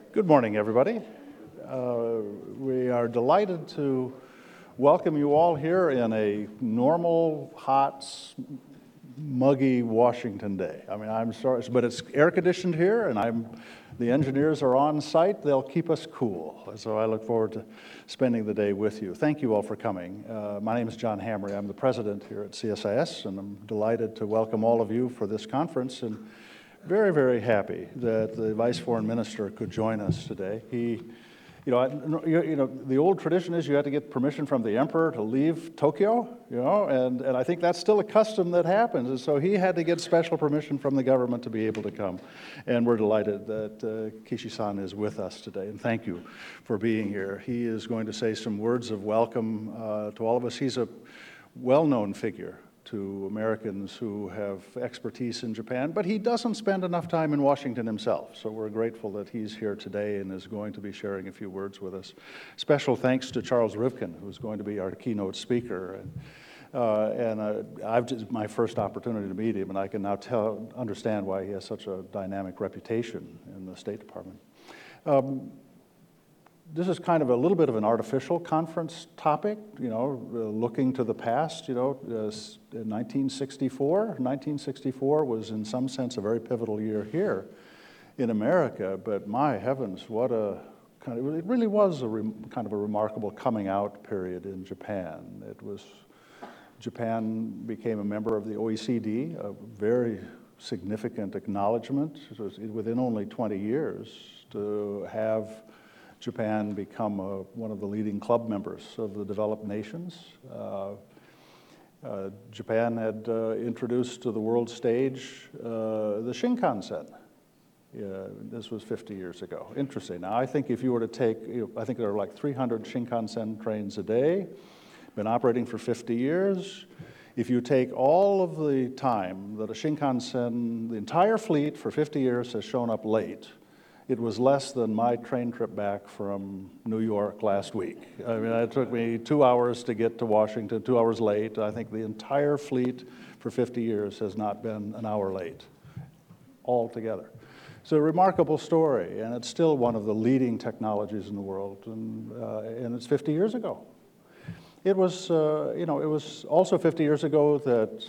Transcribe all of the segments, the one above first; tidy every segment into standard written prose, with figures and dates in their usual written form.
Good morning, everybody. We are delighted to welcome you all here in a normal, hot, muggy Washington day. I mean, I'm sorry, but it's air-conditioned here, and the engineers are on site. They'll keep us cool. So I look forward to spending the day with you. Thank you all for coming. My name is John Hamre. I'm the president here at CSIS, and I'm delighted to welcome all of you for this conference. And very, very happy that the Vice Foreign Minister could join us today. The old tradition is you had to get permission from the emperor to leave Tokyo, and I think that's still a custom that happens. And so he had to get special permission from the government to be able to come. And we're delighted that Kishi-san is with us today. And thank you for being here. He is going to say some words of welcome to all of us. He's a well-known figure to Americans who have expertise in Japan, but he doesn't spend enough time in Washington himself. So we're grateful that he's here today and is going to be sharing a few words with us. Special thanks to Charles Rivkin, who's going to be our keynote speaker. I've just my first opportunity to meet him, and I can now understand why he has such a dynamic reputation in the State Department. This is kind of a little bit of an artificial conference topic, looking to the past. 1964 was in some sense a very pivotal year here in America, but my heavens, what a kind of, it really was kind of a remarkable coming out period in Japan. Japan became a member of the OECD, a very significant acknowledgement. It was within only 20 years to have Japan become one of the leading club members of the developed nations. Japan had introduced to the world stage the Shinkansen. This was 50 years ago. Interesting. Now, I think if you were to take, I think there are like 300 Shinkansen trains a day, been operating for 50 years. If you take all of the time that a Shinkansen, the entire fleet for 50 years has shown up late, it was less than my train trip back from New York last week. I mean, it took me 2 hours to get to Washington, 2 hours late. I think the entire fleet for 50 years has not been an hour late altogether. It's a remarkable story, and it's still one of the leading technologies in the world, and it's 50 years ago. It was, it was also 50 years ago that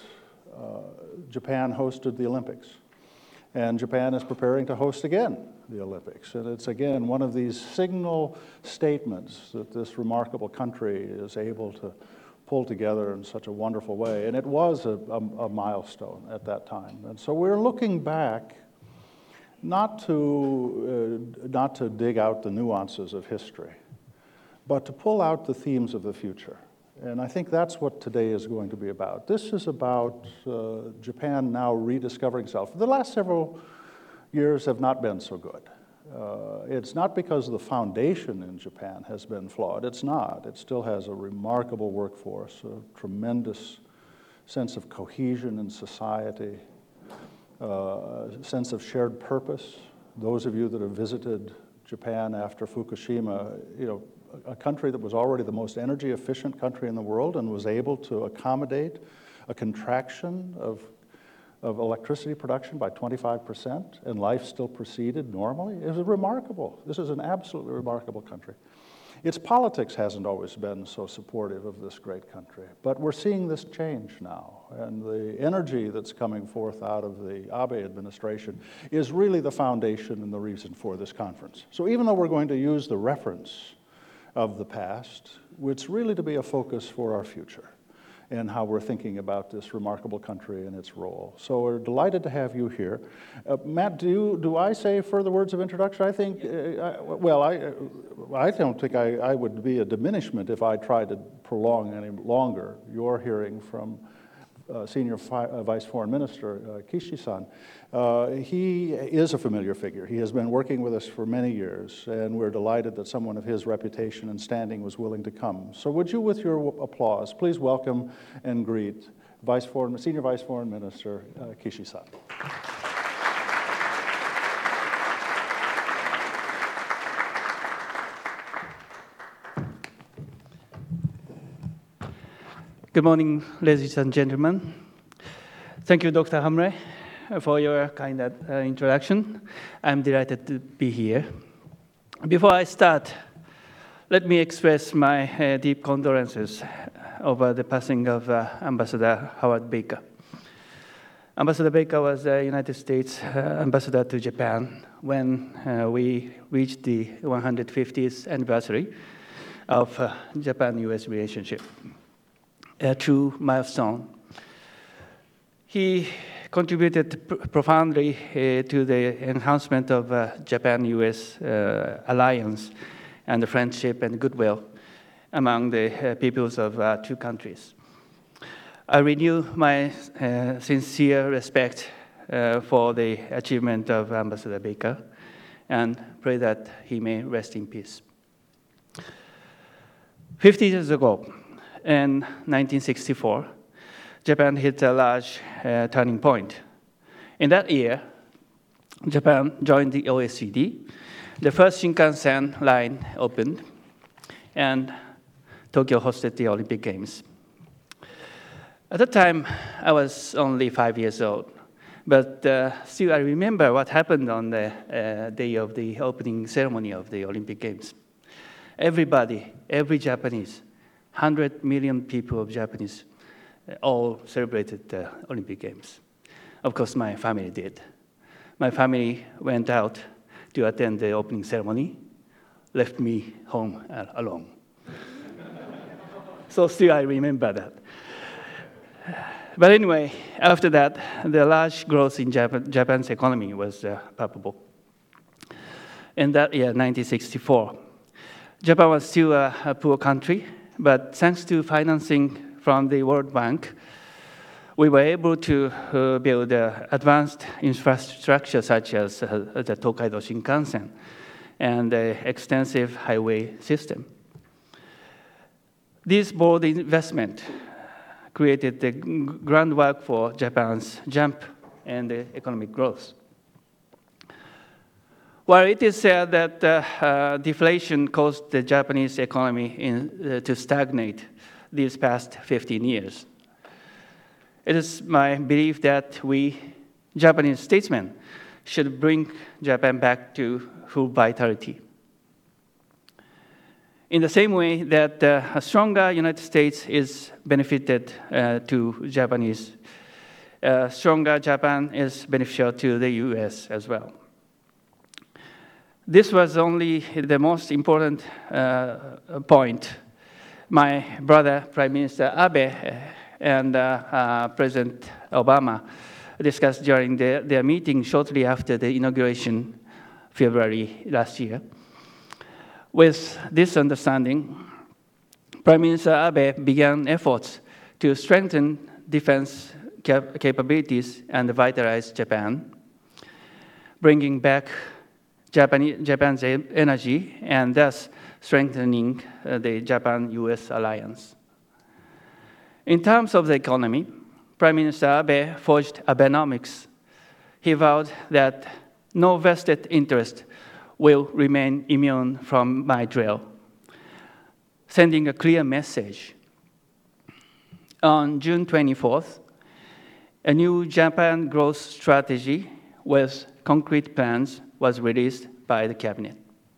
Japan hosted the Olympics. And Japan is preparing to host again the Olympics. And it's again one of these signal statements that this remarkable country is able to pull together in such a wonderful way. And it was a milestone at that time. And so we're looking back not to dig out the nuances of history, but to pull out the themes of the future. And I think that's what today is going to be about. This is about Japan now rediscovering itself. The last several years have not been so good. It's not because the foundation in Japan has been flawed. It's not. It still has a remarkable workforce, a tremendous sense of cohesion in society, a sense of shared purpose. Those of you that have visited Japan after Fukushima, a country that was already the most energy efficient country in the world and was able to accommodate a contraction of electricity production by 25%, and life still proceeded normally. It was remarkable. This is an absolutely remarkable country. Its politics hasn't always been so supportive of this great country, but we're seeing this change now, and the energy that's coming forth out of the Abe administration is really the foundation and the reason for this conference. So even though we're going to use the reference of the past, it's really to be a focus for our future and how we're thinking about this remarkable country and its role. So we're delighted to have you here. Matt, do I say further words of introduction? I think, I don't think I would be a diminishment if I tried to prolong any longer your hearing from Senior Vice Foreign Minister Kishi-san. He is a familiar figure. He has been working with us for many years, and we're delighted that someone of his reputation and standing was willing to come. So would you, with your applause, please welcome and greet Senior Vice Foreign Minister Kishi-san. Good morning, ladies and gentlemen. Thank you, Dr. Hamre, for your kind introduction. I'm delighted to be here. Before I start, let me express my deep condolences over the passing of Ambassador Howard Baker. Ambassador Baker was the United States ambassador to Japan when we reached the 150th anniversary of Japan-US relationship, a true milestone. He contributed profoundly to the enhancement of Japan-US alliance and the friendship and goodwill among the peoples of two countries. I renew my sincere respect for the achievement of Ambassador Baker and pray that he may rest in peace. 50 years ago, in 1964, Japan hit a large turning point. In that year, Japan joined the OECD, the first Shinkansen line opened, and Tokyo hosted the Olympic Games. At the time, I was only 5 years old, but still I remember what happened on the day of the opening ceremony of the Olympic Games. Everybody, every Japanese, 100 million people of Japanese, all celebrated the Olympic Games. Of course, my family did. My family went out to attend the opening ceremony, left me home alone. So still I remember that. But anyway, after that, the large growth in Japan's economy was palpable. In that year, 1964, Japan was still a poor country, but thanks to financing from the World Bank, we were able to build advanced infrastructure such as the Tokaido Shinkansen and the extensive highway system. This bold investment created the groundwork for Japan's jump and economic growth. While it is said that deflation caused the Japanese economy to stagnate these past 15 years, it is my belief that we, Japanese statesmen, should bring Japan back to full vitality. In the same way that a stronger United States is benefited to Japanese, stronger Japan is beneficial to the US as well. This was only the most important point my brother, Prime Minister Abe, and President Obama discussed during their meeting shortly after the inauguration, February last year. With this understanding, Prime Minister Abe began efforts to strengthen defense capabilities and vitalize Japan, bringing back Japan's energy and thus strengthening the Japan-US alliance. In terms of the economy, Prime Minister Abe forged Abenomics. He vowed that no vested interest will remain immune from my drill, sending a clear message. On June 24th, a new Japan growth strategy with concrete plans was released by the cabinet.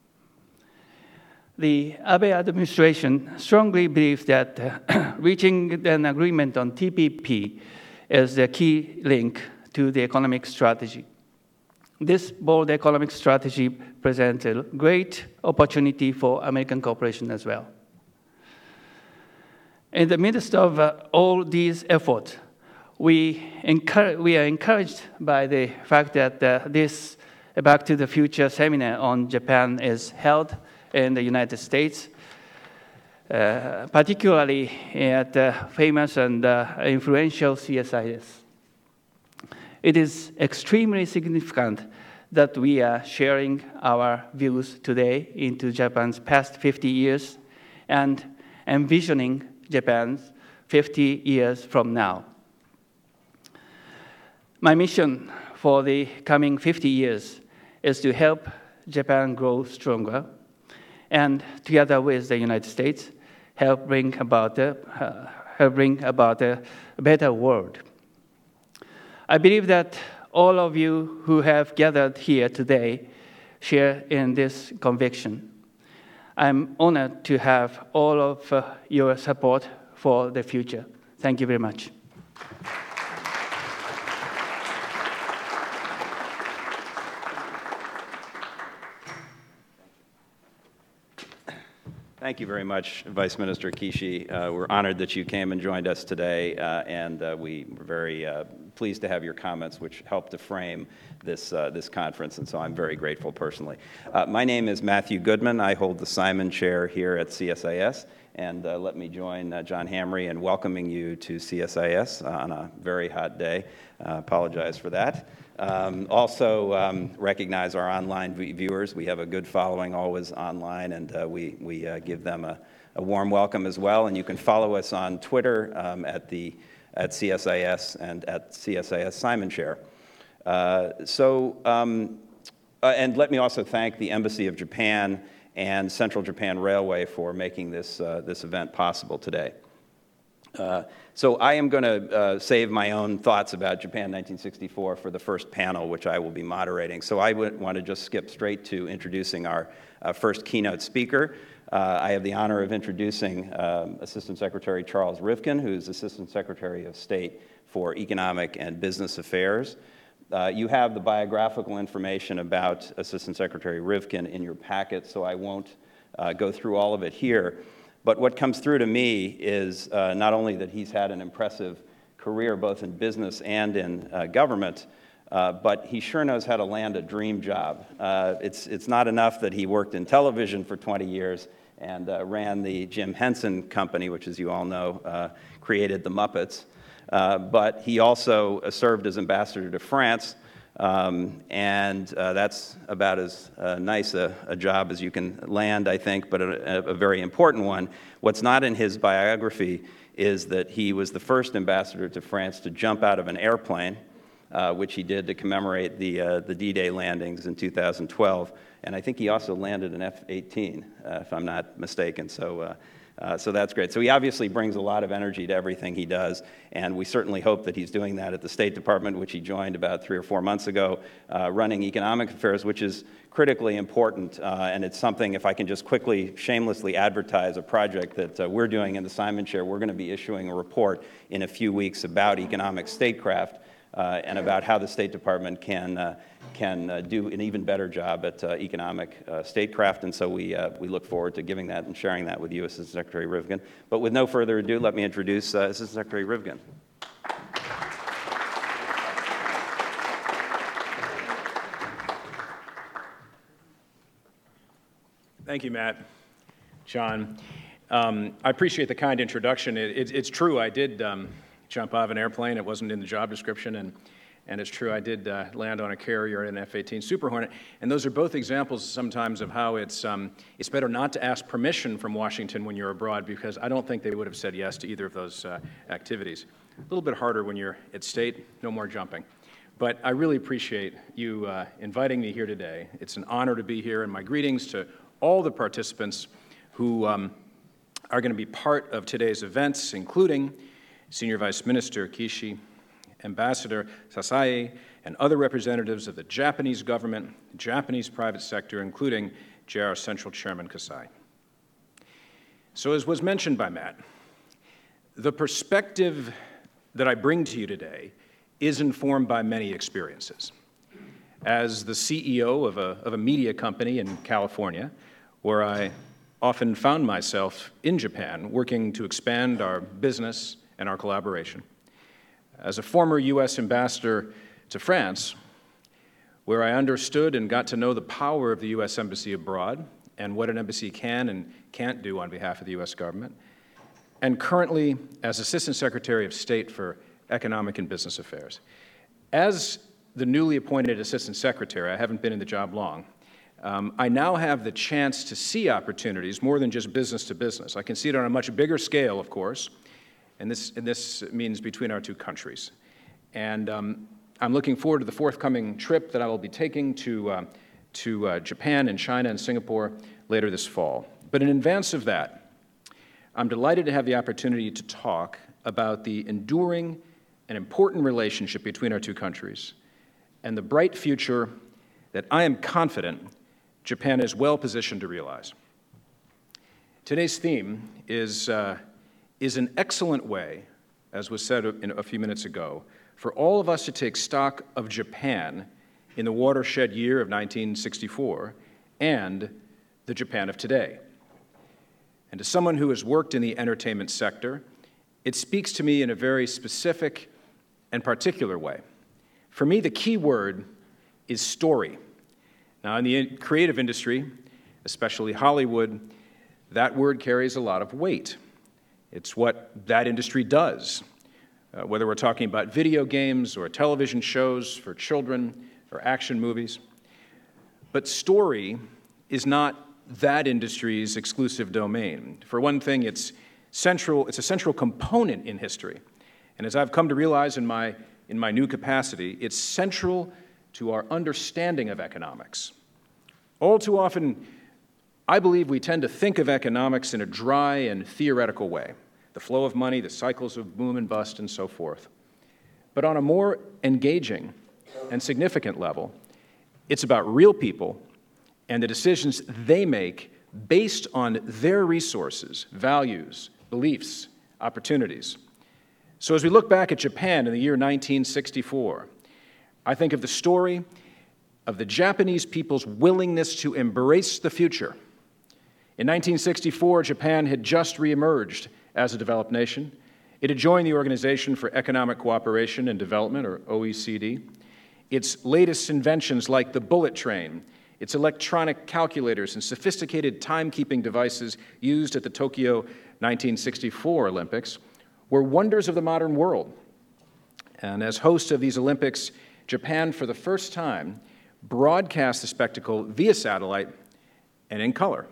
The Abe administration strongly believes that reaching an agreement on TPP is the key link to the economic strategy. This bold economic strategy presents a great opportunity for American corporations as well. In the midst of all these efforts, we are encouraged by the fact that this Back to the Future seminar on Japan is held in the United States, particularly at the famous and influential CSIS. It is extremely significant that we are sharing our views today into Japan's past 50 years and envisioning Japan's 50 years from now. My mission for the coming 50 years is to help Japan grow stronger and, together with the United States, help bring about a better world. I believe that all of you who have gathered here today share in this conviction. I'm honored to have all of your support for the future. Thank you very much. Thank you very much, Vice Minister Kishi. We're honored that you came and joined us today, and we're very pleased to have your comments, which helped to frame this conference, and so I'm very grateful personally. My name is Matthew Goodman. I hold the Simon Chair here at CSIS, and let me join John Hamre in welcoming you to CSIS on a very hot day. Apologize for that. Also recognize our online viewers. We have a good following always online, and we give them a warm welcome as well. And you can follow us on Twitter at CSIS and at CSIS Simon Chair. And let me also thank the Embassy of Japan and Central Japan Railway for making this event possible today. So I am going to save my own thoughts about Japan 1964 for the first panel, which I will be moderating. So I would want to just skip straight to introducing our first keynote speaker. I have the honor of introducing Assistant Secretary Charles Rivkin, who's Assistant Secretary of State for Economic and Business Affairs. You have the biographical information about Assistant Secretary Rivkin in your packet, so I won't go through all of it here. But what comes through to me is not only that he's had an impressive career both in business and in government, but he sure knows how to land a dream job. It's not enough that he worked in television for 20 years and ran the Jim Henson Company, which, as you all know, created the Muppets. But he also served as ambassador to France, and that's about as nice a job as you can land, I think, but a very important one. What's not in his biography is that he was the first ambassador to France to jump out of an airplane, which he did to commemorate the D-Day landings in 2012. And I think he also landed an F-18, if I'm not mistaken. So that's great. So he obviously brings a lot of energy to everything he does, and we certainly hope that he's doing that at the State Department, which he joined about 3 or 4 months ago, running economic affairs, which is critically important. And it's something, if I can just quickly, shamelessly advertise a project that we're doing in the Simon Chair. We're going to be issuing a report in a few weeks about economic statecraft and about how the State Department can do an even better job at economic statecraft, and so we look forward to giving that and sharing that with you, Assistant Secretary Rivkin. But with no further ado, let me introduce Assistant Secretary Rivkin. Thank you, Matt. John, I appreciate the kind introduction. It's true, I did jump out of an airplane. It wasn't in the job description, and it's true, I did land on a carrier in an F-18 Super Hornet, and those are both examples sometimes of how it's better not to ask permission from Washington when you're abroad, because I don't think they would have said yes to either of those activities. A little bit harder when you're at state, no more jumping. But I really appreciate you inviting me here today. It's an honor to be here, and my greetings to all the participants who are going to be part of today's events, including Senior Vice Minister Kishi, Ambassador Sasai, and other representatives of the Japanese government, the Japanese private sector, including JR Central Chairman Kasai. So as was mentioned by Matt, the perspective that I bring to you today is informed by many experiences. As the CEO of a media company in California, where I often found myself in Japan working to expand our business and our collaboration. As a former U.S. ambassador to France, where I understood and got to know the power of the U.S. Embassy abroad and what an embassy can and can't do on behalf of the U.S. government, and currently as Assistant Secretary of State for Economic and Business Affairs. As the newly appointed Assistant Secretary, I haven't been in the job long, I now have the chance to see opportunities more than just business to business. I can see it on a much bigger scale, of course, and this means between our two countries. And I'm looking forward to the forthcoming trip that I will be taking to Japan and China and Singapore later this fall. But in advance of that, I'm delighted to have the opportunity to talk about the enduring and important relationship between our two countries and the bright future that I am confident Japan is well positioned to realize. Today's theme is an excellent way, as was said a few minutes ago, for all of us to take stock of Japan in the watershed year of 1964 and the Japan of today. And as someone who has worked in the entertainment sector, it speaks to me in a very specific and particular way. For me, the key word is story. Now, in the creative industry, especially Hollywood, that word carries a lot of weight. It's what that industry does, whether we're talking about video games or television shows for children or action movies. But story is not that industry's exclusive domain. For one thing, it's a central component in history. And as I've come to realize in my new capacity, it's central to our understanding of economics. All too often, I believe we tend to think of economics in a dry and theoretical way, the flow of money, the cycles of boom and bust, and so forth. But on a more engaging and significant level, it's about real people and the decisions they make based on their resources, values, beliefs, opportunities. So as we look back at Japan in the year 1964, I think of the story of the Japanese people's willingness to embrace the future. In 1964, Japan had just reemerged as a developed nation. It had joined the Organization for Economic Cooperation and Development, or OECD. Its latest inventions like the bullet train, its electronic calculators and sophisticated timekeeping devices used at the Tokyo 1964 Olympics were wonders of the modern world. And as host of these Olympics, Japan, for the first time, broadcast the spectacle via satellite and in color.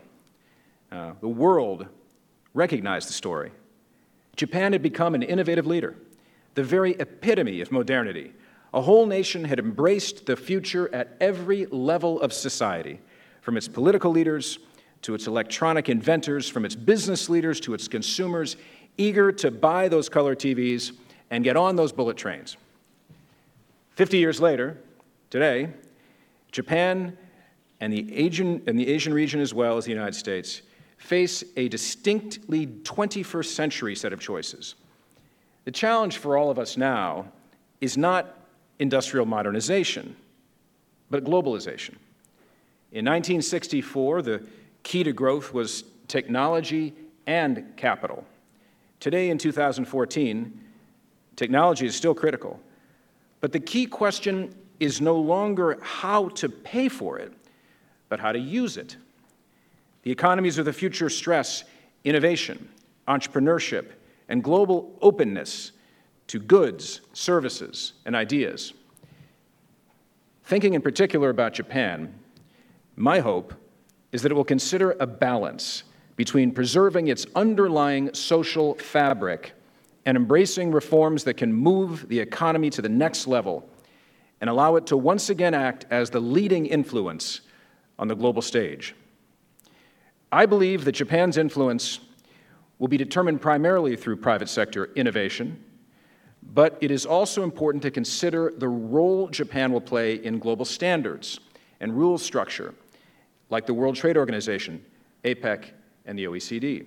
The world recognized the story. Japan had become an innovative leader, the very epitome of modernity. A whole nation had embraced the future at every level of society, from its political leaders to its electronic inventors, from its business leaders to its consumers, eager to buy those color TVs and get on those bullet trains. 50 years later, today, Japan and the Asian region as well as the United States face a distinctly 21st century set of choices. The challenge for all of us now is not industrial modernization, but globalization. In 1964, the key to growth was technology and capital. Today, in 2014, technology is still critical, but the key question is no longer how to pay for it, but how to use it. The economies of the future stress innovation, entrepreneurship, and global openness to goods, services, and ideas. Thinking in particular about Japan, my hope is that it will consider a balance between preserving its underlying social fabric and embracing reforms that can move the economy to the next level and allow it to once again act as the leading influence on the global stage. I believe that Japan's influence will be determined primarily through private sector innovation, but it is also important to consider the role Japan will play in global standards and rule structure, like the World Trade Organization, APEC, and the OECD.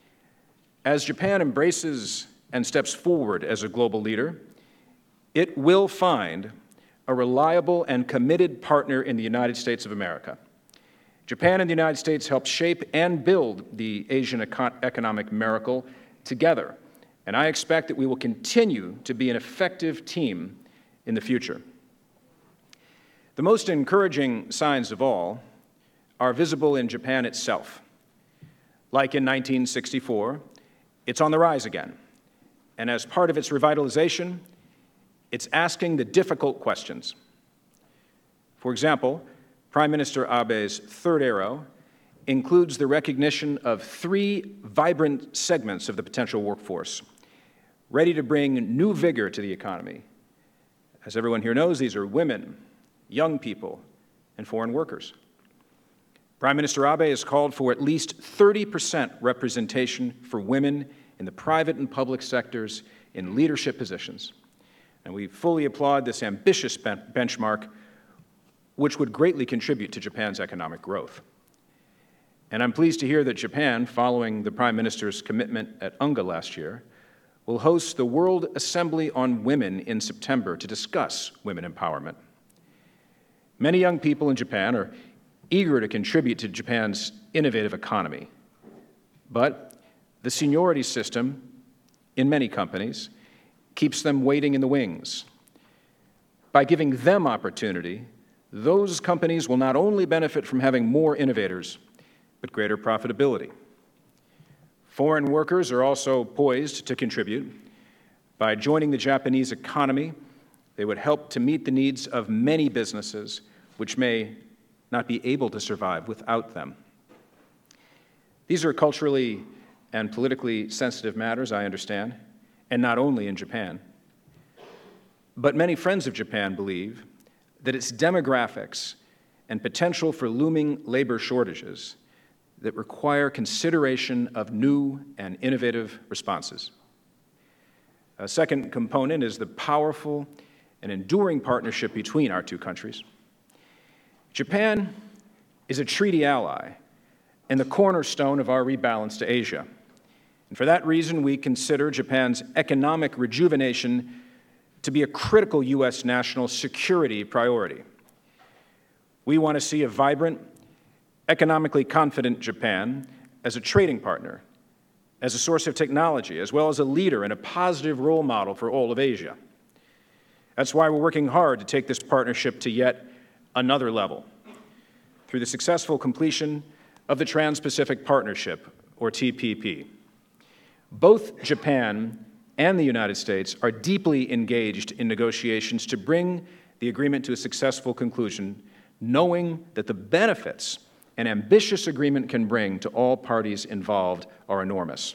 As Japan embraces and steps forward as a global leader, it will find a reliable and committed partner in the United States of America. Japan and the United States helped shape and build the Asian economic miracle together, and I expect that we will continue to be an effective team in the future. The most encouraging signs of all are visible in Japan itself. Like in 1964, it's on the rise again, and as part of its revitalization, it's asking the difficult questions. For example, Prime Minister Abe's third arrow includes the recognition of 3 vibrant segments of the potential workforce, ready to bring new vigor to the economy. As everyone here knows, these are women, young people, and foreign workers. Prime Minister Abe has called for at least 30% representation for women in the private and public sectors in leadership positions. And we fully applaud this ambitious benchmark, which would greatly contribute to Japan's economic growth. And I'm pleased to hear that Japan, following the Prime Minister's commitment at UNGA last year, will host the World Assembly on Women in September to discuss women empowerment. Many young people in Japan are eager to contribute to Japan's innovative economy, but the seniority system in many companies keeps them waiting in the wings. By giving them opportunity, those companies will not only benefit from having more innovators, but greater profitability. Foreign workers are also poised to contribute. By joining the Japanese economy, they would help to meet the needs of many businesses which may not be able to survive without them. These are culturally and politically sensitive matters, I understand, and not only in Japan. But many friends of Japan believe that its demographics and potential for looming labor shortages that require consideration of new and innovative responses. A second component is the powerful and enduring partnership between our two countries. Japan is a treaty ally and the cornerstone of our rebalance to Asia. And for that reason, we consider Japan's economic rejuvenation to be a critical U.S. national security priority. We want to see a vibrant, economically confident Japan as a trading partner, as a source of technology, as well as a leader and a positive role model for all of Asia. That's why we're working hard to take this partnership to yet another level through the successful completion of the Trans-Pacific Partnership, or TPP. Both Japan and the United States are deeply engaged in negotiations to bring the agreement to a successful conclusion, knowing that the benefits an ambitious agreement can bring to all parties involved are enormous.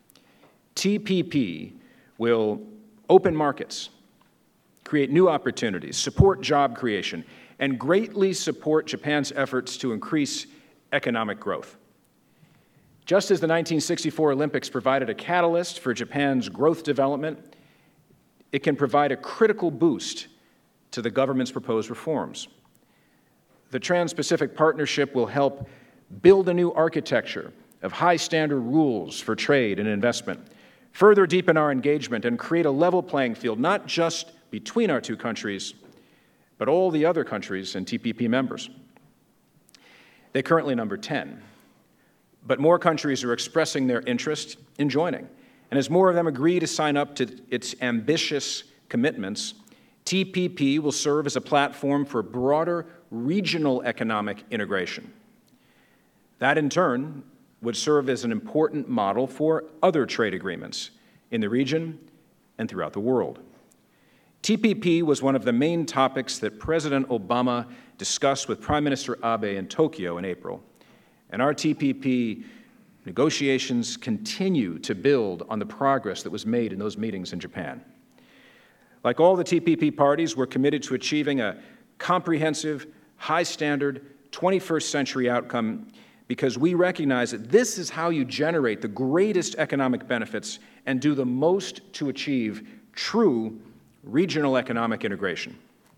TPP will open markets, create new opportunities, support job creation, and greatly support Japan's efforts to increase economic growth. Just as the 1964 Olympics provided a catalyst for Japan's growth development, it can provide a critical boost to the government's proposed reforms. The Trans-Pacific Partnership will help build a new architecture of high-standard rules for trade and investment, further deepen our engagement, and create a level playing field, not just between our two countries, but all the other countries and TPP members. They currently number 10, but more countries are expressing their interest in joining. And as more of them agree to sign up to its ambitious commitments, TPP will serve as a platform for broader regional economic integration. That, in turn, would serve as an important model for other trade agreements in the region and throughout the world. TPP was one of the main topics that President Obama discussed with Prime Minister Abe in Tokyo in April, and our TPP negotiations continue to build on the progress that was made in those meetings in Japan. Like all the TPP parties, we're committed to achieving a comprehensive, high-standard, 21st century outcome because we recognize that this is how you generate the greatest economic benefits and do the most to achieve true regional economic integration.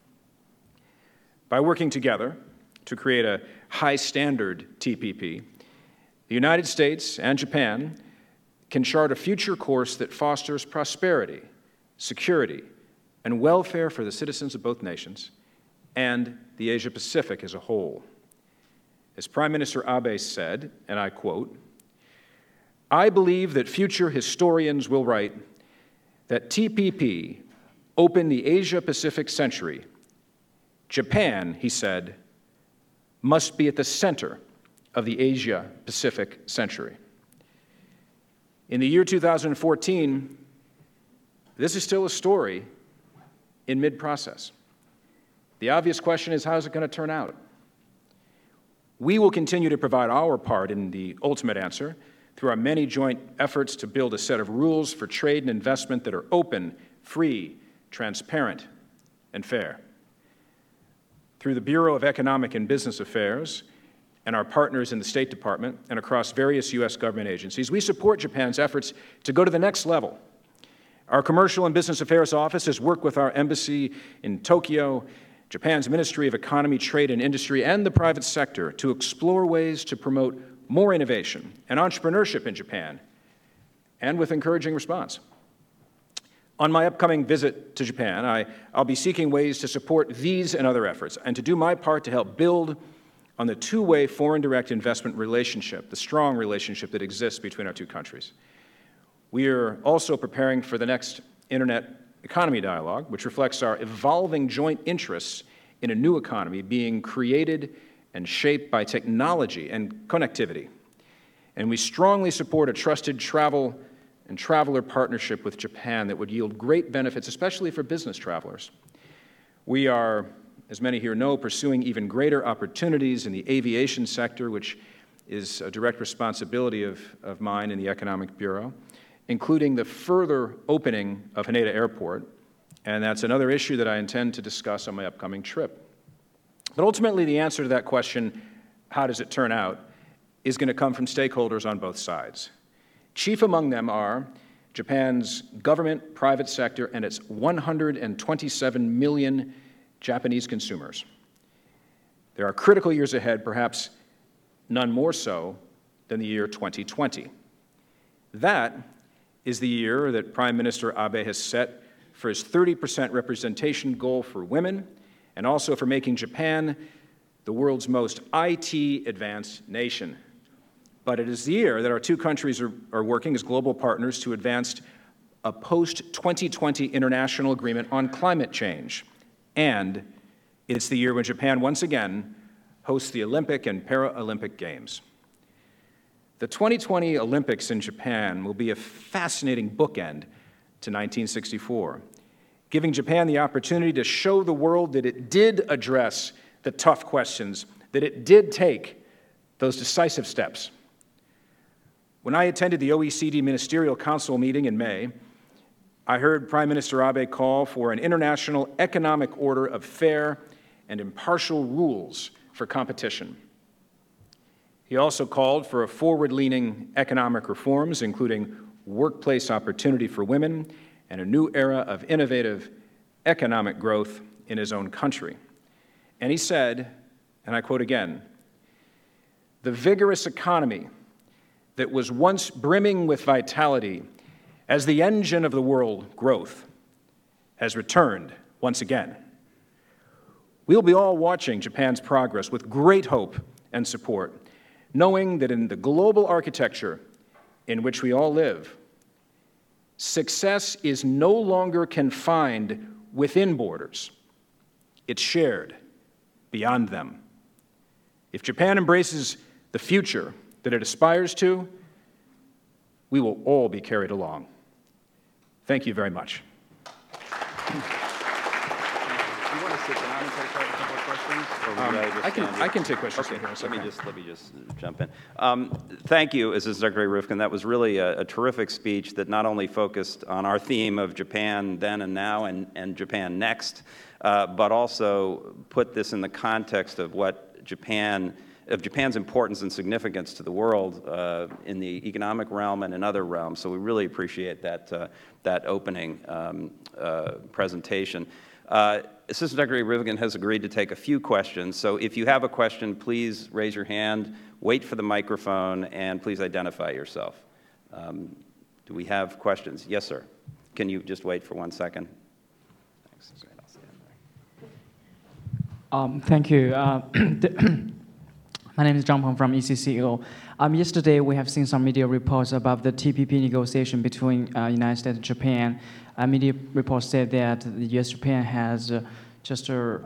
By working together to create a high-standard TPP, the United States and Japan can chart a future course that fosters prosperity, security, and welfare for the citizens of both nations and the Asia-Pacific as a whole. As Prime Minister Abe said, and I quote, "I believe that future historians will write that TPP opened the Asia-Pacific century. Japan," he said, "must be at the center of the Asia-Pacific century." In the year 2014, this is still a story in mid-process. The obvious question is, how is it going to turn out? We will continue to provide our part in the ultimate answer through our many joint efforts to build a set of rules for trade and investment that are open, free, transparent, and fair. Through the Bureau of Economic and Business Affairs and our partners in the State Department and across various U.S. government agencies, we support Japan's efforts to go to the next level. Our Commercial and Business Affairs Office has worked with our embassy in Tokyo Japan's Ministry of Economy, Trade and Industry, and the private sector to explore ways to promote more innovation and entrepreneurship in Japan, and with encouraging response. On my upcoming visit to Japan, I'll be seeking ways to support these and other efforts, and to do my part to help build on the two-way foreign direct investment relationship, the strong relationship that exists between our two countries. We are also preparing for the next Internet Economy Dialogue, which reflects our evolving joint interests in a new economy being created and shaped by technology and connectivity. And we strongly support a trusted travel and traveler partnership with Japan that would yield great benefits, especially for business travelers. We are, as many here know, pursuing even greater opportunities in the aviation sector, which is a direct responsibility of mine in the Economic Bureau, including the further opening of Haneda Airport, and that's another issue that I intend to discuss on my upcoming trip. But ultimately, the answer to that question, how does it turn out, is going to come from stakeholders on both sides. Chief among them are Japan's government, private sector, and its 127 million Japanese consumers. There are critical years ahead, perhaps none more so than the year 2020. That is the year that Prime Minister Abe has set for his 30% representation goal for women, and also for making Japan the world's most IT-advanced nation. But it is the year that our two countries are working as global partners to advance a post-2020 international agreement on climate change. And it's the year when Japan once again hosts the Olympic and Paralympic Games. The 2020 Olympics in Japan will be a fascinating bookend to 1964, giving Japan the opportunity to show the world that it did address the tough questions, that it did take those decisive steps. When I attended the OECD Ministerial Council meeting in May, I heard Prime Minister Abe call for an international economic order of fair and impartial rules for competition. He also called for forward-leaning economic reforms, including workplace opportunity for women and a new era of innovative economic growth in his own country. And he said, and I quote again, "The vigorous economy that was once brimming with vitality as the engine of the world growth has returned once again. We'll be all watching Japan's progress with great hope and support, knowing that in the global architecture in which we all live, success is no longer confined within borders. It's shared beyond them. If Japan embraces the future that it aspires to, we will all be carried along." Thank you very much. Do you want to sit down and take a couple of questions? Or would I just stand here? I can take questions. Okay, Here. let me just jump in. Thank you, Assistant Secretary Rivkin. That was really a terrific speech that not only focused on our theme of Japan then and now and Japan next, but also put this in the context of what Japan's importance and significance to the world in the economic realm and in other realms. So we really appreciate that opening presentation. Assistant Secretary Rivkin has agreed to take a few questions. So if you have a question, please raise your hand, wait for the microphone, and please identify yourself. Do we have questions? Yes, sir. Can you just wait for 1 second? Thanks. I'll stand there. Thank you. My name is Zhang Peng from ECCO. Yesterday, we have seen some media reports about the TPP negotiation between United States and Japan. Media reports said that the U.S.-Japan has just to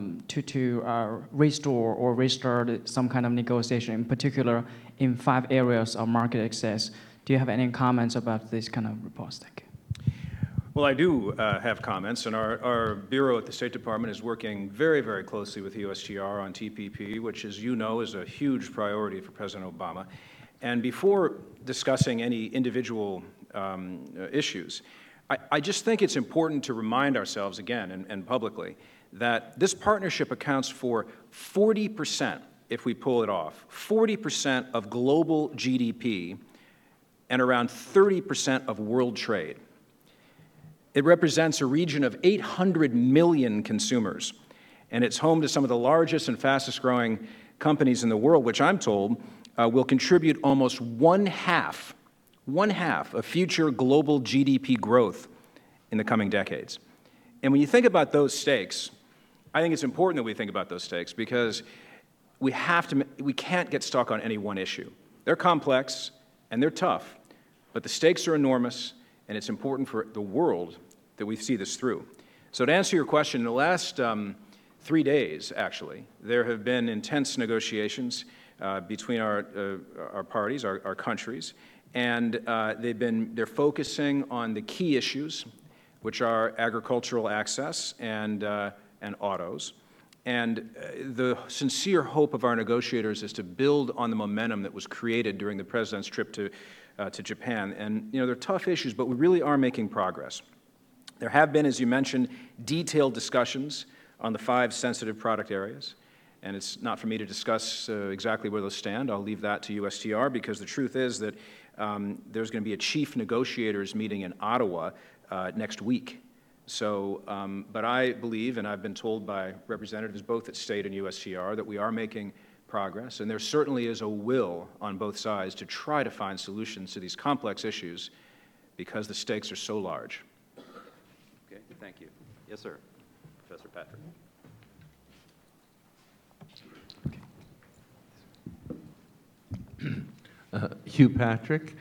restore or restart some kind of negotiation, in particular in 5 areas of market access. Do you have any comments about this kind of reports? Thank you. Well, I do have comments, and our Bureau at the State Department is working very, very closely with the USTR on TPP, which, as you know, is a huge priority for President Obama. And before discussing any individual issues, I just think it's important to remind ourselves again and publicly that this partnership accounts for 40%, if we pull it off, 40% of global GDP and around 30% of world trade. It represents a region of 800 million consumers And it's home to some of the largest and fastest growing companies in the world, which I'm told will contribute almost one half of future global GDP growth in the coming decades. And when you think about those stakes, I think it's important that we think about those stakes because we can't get stuck on any one issue. They're complex and they're tough, but the stakes are enormous, and it's important for the world that we see this through. So to answer your question, in the last 3 days, actually, there have been intense negotiations between our parties, our countries, and they're focusing on the key issues, which are agricultural access and autos. And the sincere hope of our negotiators is to build on the momentum that was created during the president's trip to Japan. And they're tough issues, but we really are making progress. There have been, as you mentioned, detailed discussions on the 5 sensitive product areas. And it's not for me to discuss exactly where those stand. I'll leave that to USTR, because the truth is that there's going to be a chief negotiators meeting in Ottawa next week. So, but I believe, and I've been told by representatives both at state and USTR, that we are making progress, and there certainly is a will on both sides to try to find solutions to these complex issues because the stakes are so large. Okay, thank you. Yes, sir. Professor Patrick. Hugh Patrick.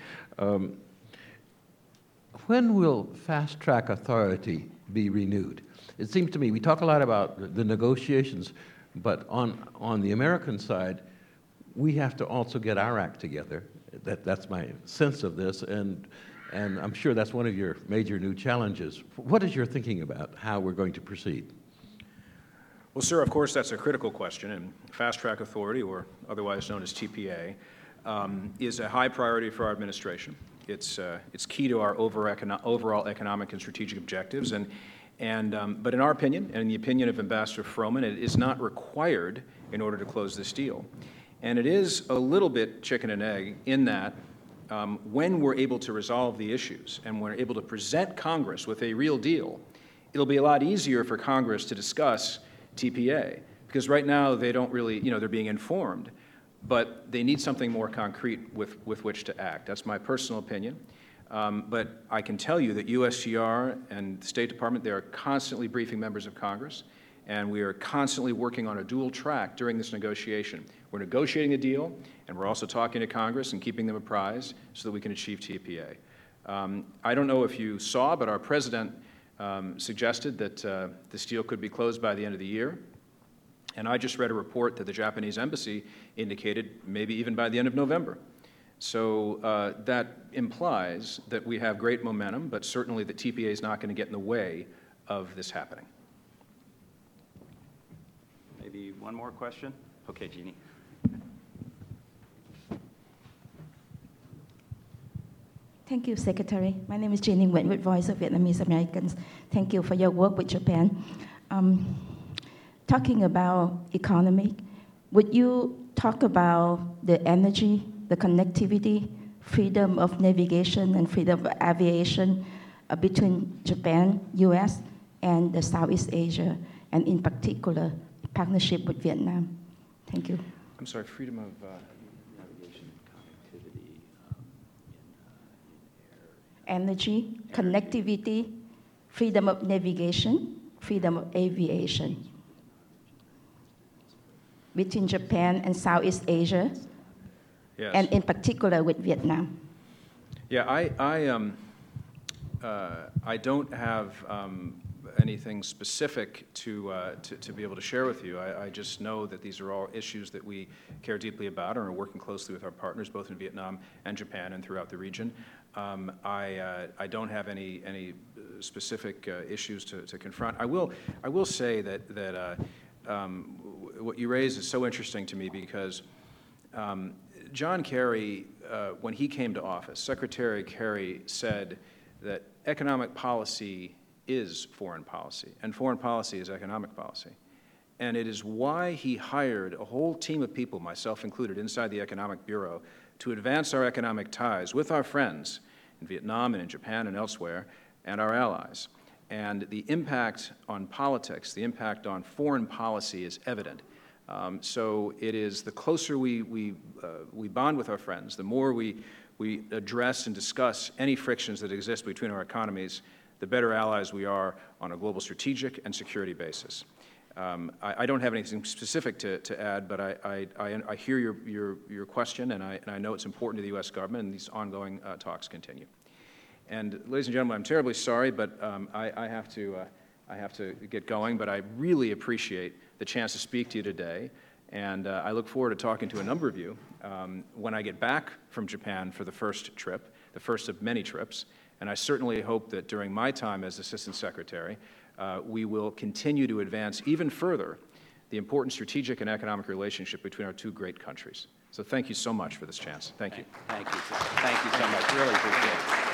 When will fast track authority be renewed? It seems to me, we talk a lot about the negotiations, but on the American side, we have to also get our act together. That's my sense of this, and I'm sure that's one of your major new challenges. What is your thinking about how we're going to proceed? Well, sir, of course, that's a critical question, and fast track authority, or otherwise known as TPA, is a high priority for our administration. It's key to our overall economic and strategic objectives, but in our opinion, and in the opinion of Ambassador Froman, it is not required in order to close this deal. And it is a little bit chicken and egg in that when we're able to resolve the issues and we're able to present Congress with a real deal, it'll be a lot easier for Congress to discuss TPA, because right now they don't really, they're being informed, but they need something more concrete with which to act. That's my personal opinion. But I can tell you that USTR and the State Department, they are constantly briefing members of Congress, and we are constantly working on a dual track during this negotiation. We're negotiating a deal, and we're also talking to Congress and keeping them apprised so that we can achieve TPA. I don't know if you saw, but our president suggested that this deal could be closed by the end of the year. And I just read a report that the Japanese embassy indicated maybe even by the end of November. So that implies that we have great momentum, but certainly the TPA is not going to get in the way of this happening. Maybe one more question? Okay, Jeannie. Thank you, Secretary. My name is Jeannie Nguyen with Voice of Vietnamese Americans. Thank you for your work with Japan. Talking about economy, would you talk about the energy, the connectivity, freedom of navigation, and freedom of aviation between Japan, US, and the Southeast Asia, and in particular, partnership with Vietnam? Thank you. I'm sorry, freedom of... Navigation, connectivity, Energy, connectivity, freedom of navigation, freedom of aviation between Japan and Southeast Asia, Yes. and in particular with Vietnam. Yeah, I don't have anything specific to be able to share with you. I just know that these are all issues that we care deeply about and are working closely with our partners, both in Vietnam and Japan and throughout the region. I don't have any specific issues to confront. I will say that what you raise is so interesting to me because John Kerry, when he came to office, Secretary Kerry said that economic policy is foreign policy, and foreign policy is economic policy. And it is why he hired a whole team of people, myself included, inside the Economic Bureau to advance our economic ties with our friends in Vietnam and in Japan and elsewhere, and our allies. And the impact on politics, the impact on foreign policy is evident. So it is the closer we bond with our friends, the more we address and discuss any frictions that exist between our economies, the better allies we are on a global strategic and security basis. I don't have anything specific to add, but I hear your question, and I know it's important to the U.S. government, and these ongoing talks continue. And ladies and gentlemen, I'm terribly sorry, but I have to get going, but I really appreciate the chance to speak to you today, and I look forward to talking to a number of you when I get back from Japan for the first trip, the first of many trips, and I certainly hope that during my time as Assistant Secretary, we will continue to advance even further the important strategic and economic relationship between our two great countries. So thank you so much for this chance. Thank you. Thank you so much. Really appreciate it.